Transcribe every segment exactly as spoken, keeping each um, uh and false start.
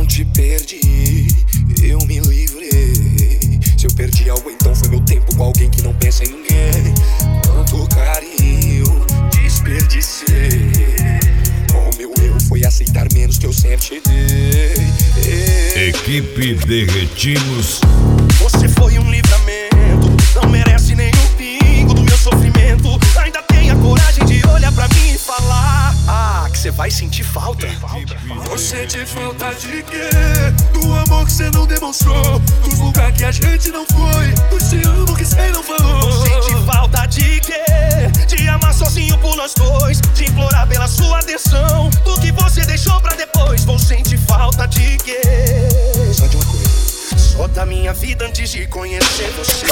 te perdi, eu me livrei. Se eu perdi algo, então foi meu tempo com alguém que não pensa em ninguém. Quanto carinho desperdicei. O meu erro foi aceitar menos que eu sempre te dei. Equipe Derretimos. Você foi um livramento, não merece nem um pingo do meu sofrimento. Ainda tem a coragem de olhar pra mim e falar ah, que cê vai sentir falta. Vou sentir falta de quê? Do amor que cê não demonstrou, dos lugares que a gente não foi, do te amo que cê não falou. Vou sentir falta de quê? De amar sozinho por nós dois, de implorar pela sua atenção, do que você deixou pra depois. Vou sentir falta de quê? Só de uma coisa, só da minha vida antes de conhecer você.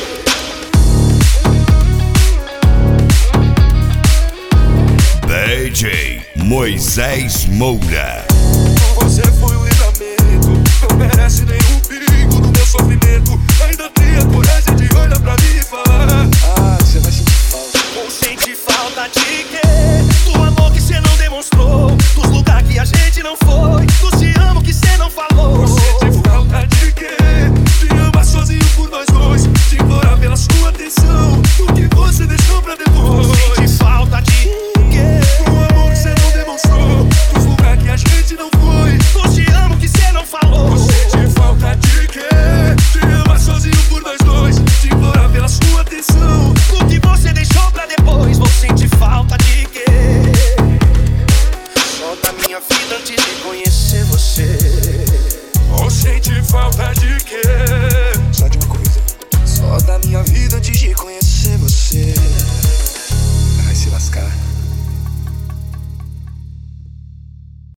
D J Moisés Moura. Você foi um livramento, não merece nenhum perigo do meu sofrimento. Ainda tem a coragem de olhar pra mim e falar ah, você vai sentir falta. Vou sentir falta de quê? Do amor que cê não demonstrou, dos lugares que a gente não foi, do te amo que cê não falou. Vou sentir falta de quê? De amar sozinho por nós dois, de implorar pela sua atenção, do que você deixou pra depois. Vou sentir falta de quê? Do amor que cê não demonstrou, dos lugares que a gente não foi, do te amo que cê não falou. Vou sentir falta de quê? De amar sozinho por nós dois, de implorar pela sua atenção, do que você deixou pra depois. Vou sentir falta de quê? Só da minha vida antes de conhecer você. Vou sentir falta de quê? Só de uma coisa, só da minha vida antes de conhecer você.